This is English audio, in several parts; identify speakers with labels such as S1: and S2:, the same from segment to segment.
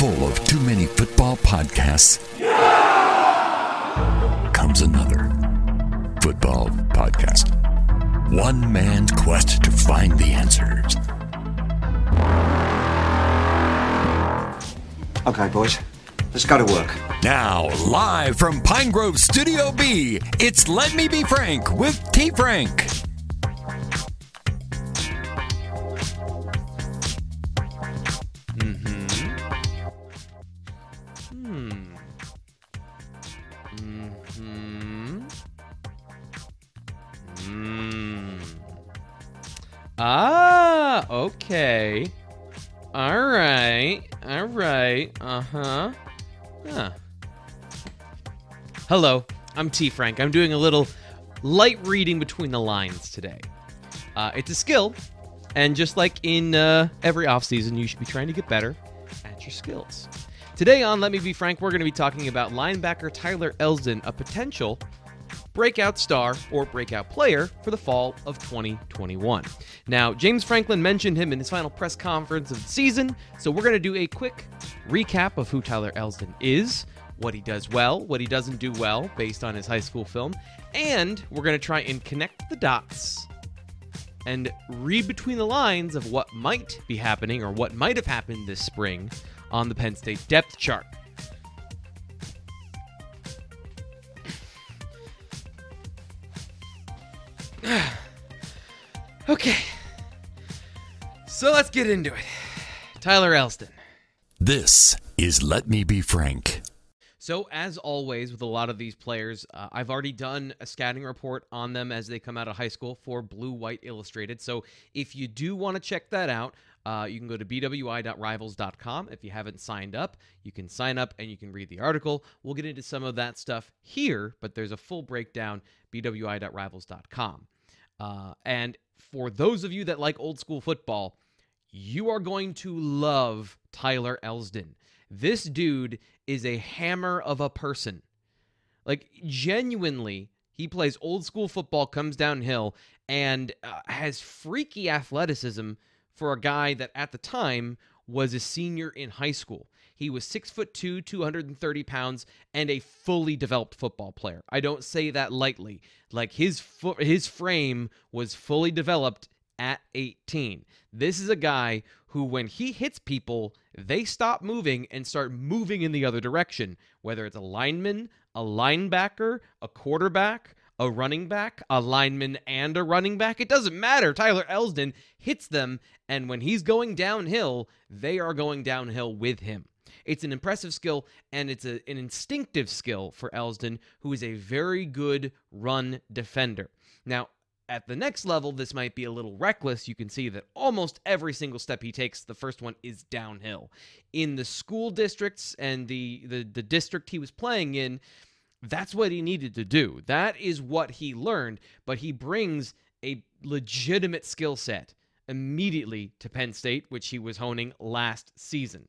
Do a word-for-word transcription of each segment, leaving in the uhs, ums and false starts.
S1: full of too many football podcasts comes another football podcast. One man's quest to find the answers.
S2: Okay, boys, let's go to work.
S1: Now, live from Pine Grove Studio B, it's Let Me Be Frank with T. Frank.
S3: Ah, okay. All right. All right. Uh-huh. Huh. Hello, I'm T. Frank. I'm doing a little light reading between the lines today. Uh, it's a skill, and just like in uh, every offseason, you should be trying to get better at your skills. Today on Let Me Be Frank, we're going to be talking about linebacker Tyler Elsdon, a potential breakout star or breakout player for the fall of twenty twenty-one. Now, James Franklin mentioned him in his final press conference of the season, so we're going to do a quick recap of who Tyler Elsdon is, what he does well, what he doesn't do well based on his high school film, and we're going to try and connect the dots and read between the lines of what might be happening or what might have happened this spring on the Penn State depth chart. Okay, so let's get into it. Tyler Elsdon.
S1: This is Let Me Be Frank.
S3: So, as always with a lot of these players, uh, I've already done a scouting report on them as they come out of high school for Blue White Illustrated. So, if you do want to check that out, uh, you can go to b w i dot rivals dot com. If you haven't signed up, you can sign up and you can read the article. We'll get into some of that stuff here, but there's a full breakdown, b w i dot rivals dot com. Uh, and for those of you that like old school football, you are going to love Tyler Elsdon. This dude is a hammer of a person. Like, genuinely, he plays old school football, comes downhill, and uh, has freaky athleticism for a guy that at the time was a senior in high school. He was six foot two, two hundred thirty pounds, and a fully developed football player. I don't say that lightly. Like, his fo- his frame was fully developed at eighteen. This is a guy who, when he hits people, they stop moving and start moving in the other direction, whether it's a lineman, a linebacker, a quarterback, a running back, a lineman, and a running back. It doesn't matter. Tyler Elsdon hits them, and when he's going downhill, they are going downhill with him. It's an impressive skill, and it's a, an instinctive skill for Elsdon, who is a very good run defender. Now, at the next level, this might be a little reckless. You can see that almost every single step he takes, the first one is downhill. In the school districts and the, the, the district he was playing in, that's what he needed to do. That is what he learned, but he brings a legitimate skill set immediately to Penn State, which he was honing last season.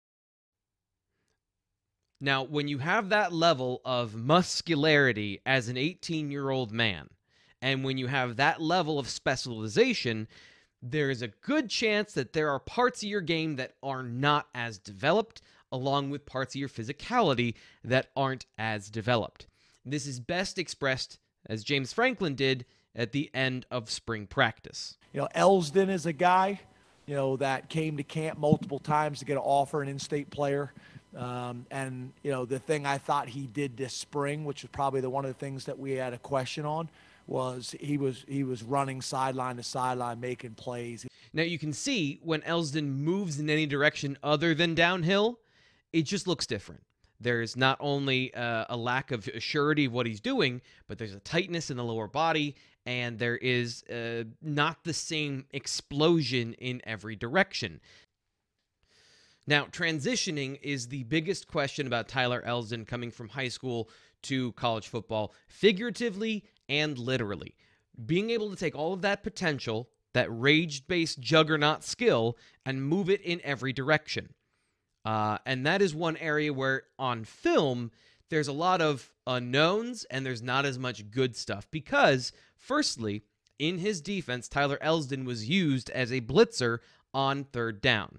S3: Now, when you have that level of muscularity as an eighteen-year-old man, and when you have that level of specialization, there is a good chance that there are parts of your game that are not as developed, along with parts of your physicality that aren't as developed. This is best expressed, as James Franklin did, at the end of spring practice.
S4: You know, Elsdon is a guy, you know, that came to camp multiple times to get an offer, an in-state player. Um, and, you know, the thing I thought he did this spring, which was probably the one of the things that we had a question on, was he was he was running sideline to sideline, making plays.
S3: Now, you can see when Elsdon moves in any direction other than downhill, it just looks different. There's not only uh, a lack of surety of what he's doing, but there's a tightness in the lower body, and there is uh, not the same explosion in every direction. Now, transitioning is the biggest question about Tyler Elsdon coming from high school to college football, figuratively and literally. Being able to take all of that potential, that rage-based juggernaut skill, and move it in every direction. Uh, and that is one area where, on film, there's a lot of unknowns and there's not as much good stuff. Because, firstly, in his defense, Tyler Elsdon was used as a blitzer on third down.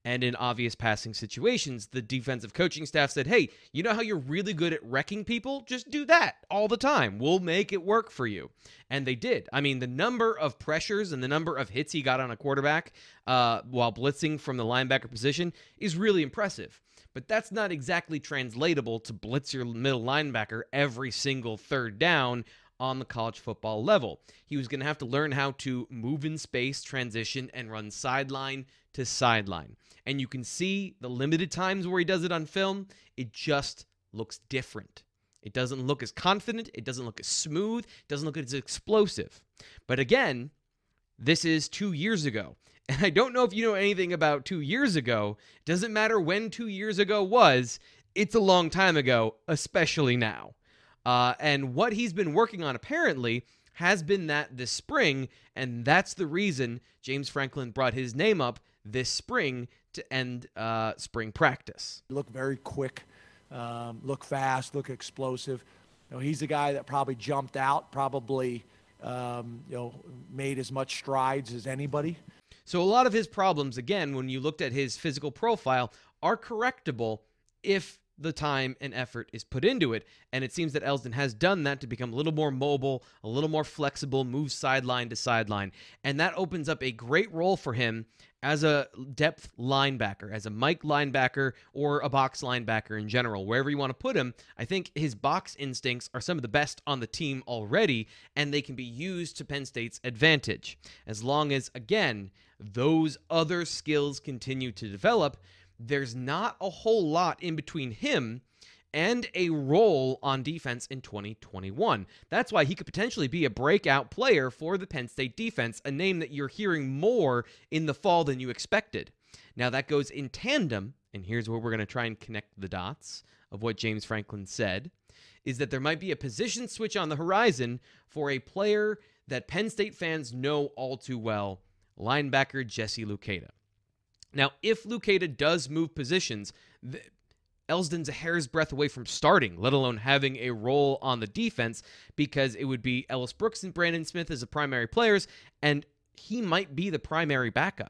S3: And in obvious passing situations, the defensive coaching staff said, hey, you know how you're really good at wrecking people? Just do that all the time. We'll make it work for you. And they did. I mean, the number of pressures and the number of hits he got on a quarterback uh, while blitzing from the linebacker position is really impressive. But that's not exactly translatable to blitz your middle linebacker every single third down on the college football level. He was going to have to learn how to move in space, transition, and run sideline to sideline. And you can see the limited times where he does it on film, it just looks different. It doesn't look as confident, it doesn't look as smooth, it doesn't look as explosive. But again, this is two years ago. And I don't know if you know anything about two years ago. It doesn't matter when two years ago was, it's a long time ago, especially now. Uh, and what he's been working on apparently has been that this spring, and that's the reason James Franklin brought his name up this spring to end uh, spring practice.
S4: Look very quick, um, look fast, look explosive. You know, he's a guy that probably jumped out, probably um, you know, made as much strides as anybody.
S3: So a lot of his problems, again, when you looked at his physical profile, are correctable if the time and effort is put into it. And it seems that Elsdon has done that to become a little more mobile, a little more flexible, move sideline to sideline. And that opens up a great role for him as a depth linebacker, as a Mike linebacker, or a box linebacker in general. Wherever you want to put him, I think his box instincts are some of the best on the team already, and they can be used to Penn State's advantage. As long as, again, those other skills continue to develop, there's not a whole lot in between him and a role on defense in twenty twenty-one. That's why he could potentially be a breakout player for the Penn State defense, a name that you're hearing more in the fall than you expected. Now, that goes in tandem, and here's where we're going to try and connect the dots of what James Franklin said, is that there might be a position switch on the horizon for a player that Penn State fans know all too well, linebacker Jesse Luketa. Now, if Luketa does move positions, th- Elsdon's a hair's breadth away from starting, let alone having a role on the defense, because it would be Ellis Brooks and Brandon Smith as the primary players, and he might be the primary backup.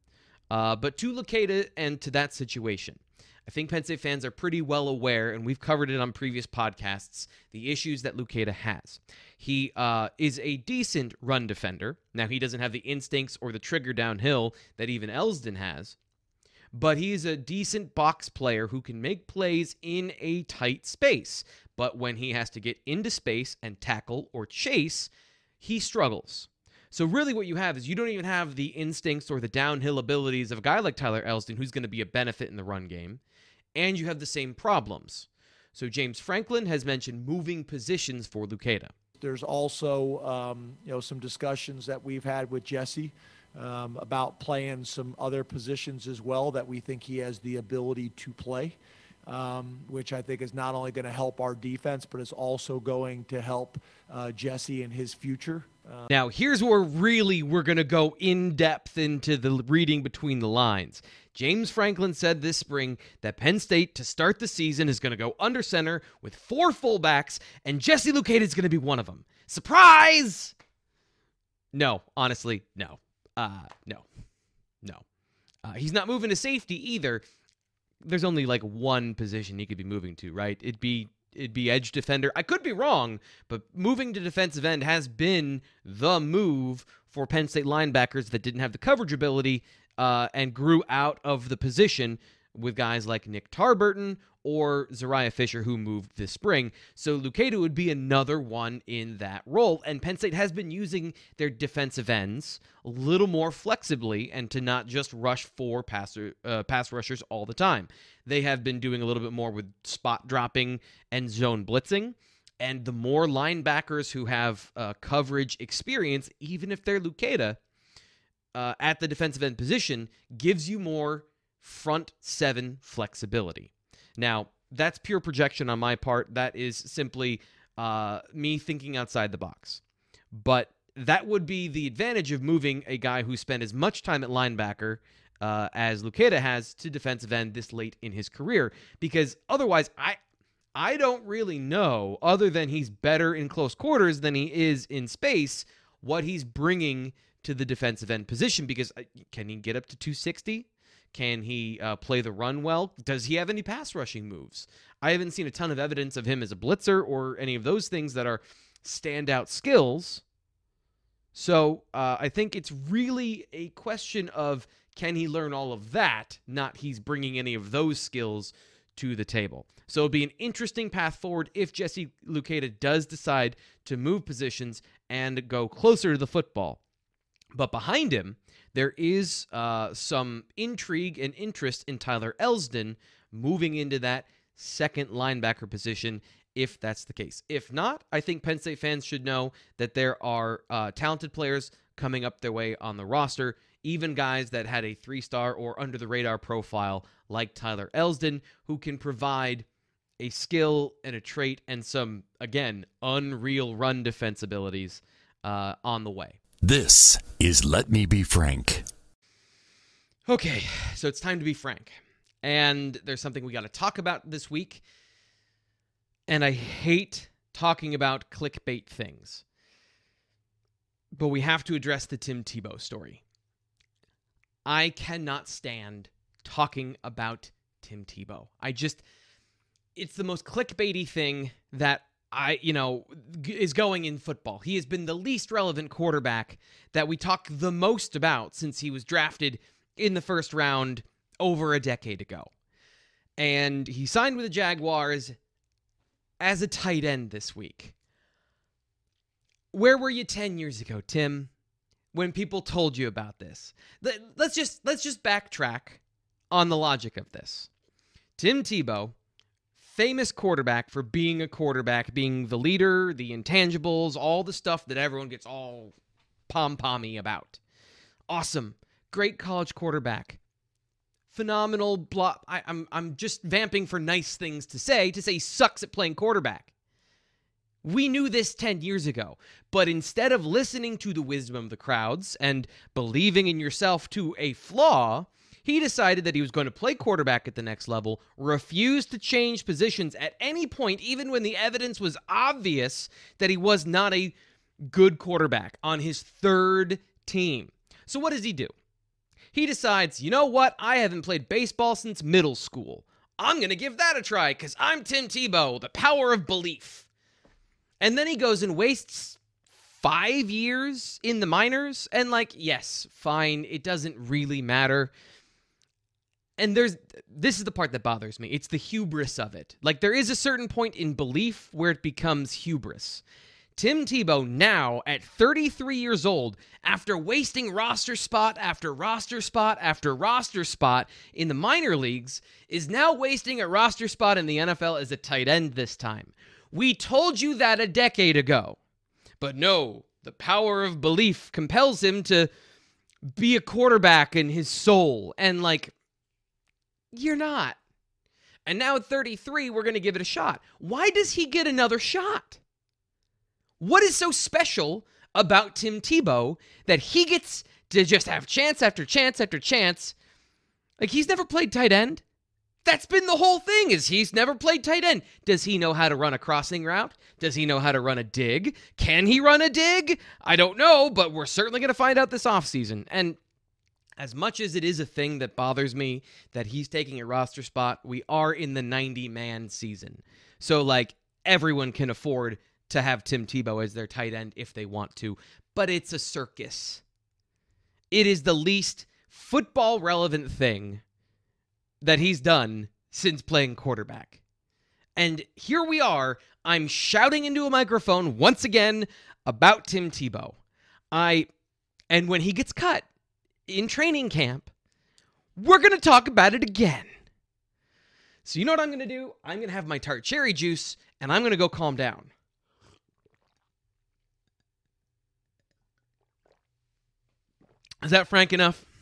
S3: Uh, but to Luketa and to that situation, I think Penn State fans are pretty well aware, and we've covered it on previous podcasts, the issues that Luketa has. He uh, is a decent run defender. Now, he doesn't have the instincts or the trigger downhill that even Elsdon has, but he's a decent box player who can make plays in a tight space. But when he has to get into space and tackle or chase, he struggles. So really what you have is you don't even have the instincts or the downhill abilities of a guy like Tyler Elsdon, who's going to be a benefit in the run game, and you have the same problems. So James Franklin has mentioned moving positions for Luketa.
S4: There's also um, you know, some discussions that we've had with Jesse um, about playing some other positions as well that we think he has the ability to play, um, which I think is not only going to help our defense, but is also going to help uh, Jesse in his future. Uh,
S3: now, here's where really we're going to go in depth into the reading between the lines. James Franklin said this spring that Penn State, to start the season, is going to go under center with four fullbacks, and Jesse Luketa is going to be one of them. Surprise! No, honestly, no. Uh, no. No. Uh, he's not moving to safety either. There's only like one position he could be moving to, right? It'd be it'd be edge defender. I could be wrong, but moving to defensive end has been the move for Penn State linebackers that didn't have the coverage ability uh, and grew out of the position with guys like Nick Tarburton or Zariah Fisher, who moved this spring. So Luketa would be another one in that role. And Penn State has been using their defensive ends a little more flexibly and to not just rush four passer, uh, pass rushers all the time. They have been doing a little bit more with spot dropping and zone blitzing. And the more linebackers who have uh, coverage experience, even if they're Luketa, uh, at the defensive end position, gives you more front seven flexibility. Now, that's pure projection on my part. That is simply uh, me thinking outside the box. But that would be the advantage of moving a guy who spent as much time at linebacker uh, as Luketa has to defensive end this late in his career. Because otherwise, I I don't really know, other than he's better in close quarters than he is in space, what he's bringing to the defensive end position. Because can he get up to two sixty? Can he uh, play the run well? Does he have any pass rushing moves? I haven't seen a ton of evidence of him as a blitzer or any of those things that are standout skills. So uh, I think it's really a question of, can he learn all of that, not he's bringing any of those skills to the table. So it'll be an interesting path forward if Jesse Luketa does decide to move positions and go closer to the football. But behind him, there is uh, some intrigue and interest in Tyler Elsdon moving into that second linebacker position, if that's the case. If not, I think Penn State fans should know that there are uh, talented players coming up their way on the roster, even guys that had a three-star or under-the-radar profile like Tyler Elsdon, who can provide a skill and a trait and some, again, unreal run defense abilities uh, on the way.
S1: This is Let Me Be Frank.
S3: Okay, so it's time to be frank. And there's something we got to talk about this week. And I hate talking about clickbait things. But we have to address the Tim Tebow story. I cannot stand talking about Tim Tebow. I just, it's the most clickbaity thing that I, you know, is going in football. He has been the least relevant quarterback that we talk the most about since he was drafted in the first round over a decade ago. And he signed with the Jaguars as a tight end this week. Where were you ten years ago, Tim, when people told you about this? Let's just let's just backtrack on the logic of this. Tim Tebow, famous quarterback for being a quarterback, being the leader, the intangibles, all the stuff that everyone gets all pom-pommy about. Awesome. Great college quarterback. Phenomenal. Blah. I, I'm, I'm just vamping for nice things to say, to say he sucks at playing quarterback. We knew this ten years ago, but instead of listening to the wisdom of the crowds and believing in yourself to a flaw, he decided that he was going to play quarterback at the next level, refused to change positions at any point, even when the evidence was obvious that he was not a good quarterback on his third team. So what does he do? He decides, you know what? I haven't played baseball since middle school. I'm going to give that a try because I'm Tim Tebow, the power of belief. And then he goes and wastes five years in the minors. And like, yes, fine. It doesn't really matter. And there's, this is the part that bothers me. It's the hubris of it. Like, there is a certain point in belief where it becomes hubris. Tim Tebow now at thirty-three years old, after wasting roster spot after roster spot after roster spot in the minor leagues, is now wasting a roster spot in the N F L as a tight end this time. We told you that a decade ago. But no, the power of belief compels him to be a quarterback in his soul. And like, you're not. And now at thirty-three, we're going to give it a shot. Why does he get another shot? What is so special about Tim Tebow that he gets to just have chance after chance after chance? Like, he's never played tight end. That's been the whole thing, is he's never played tight end. Does he know how to run a crossing route? Does he know how to run a dig? Can he run a dig? I don't know, but we're certainly going to find out this offseason. And as much as it is a thing that bothers me that he's taking a roster spot, we are in the ninety-man season. So, like, everyone can afford to have Tim Tebow as their tight end if they want to. But it's a circus. It is the least football-relevant thing that he's done since playing quarterback. And here we are, I'm shouting into a microphone once again about Tim Tebow. I, and when he gets cut in training camp, we're going to talk about it again. So you know what I'm going to do? I'm going to have my tart cherry juice, and I'm going to go calm down. Is that frank enough?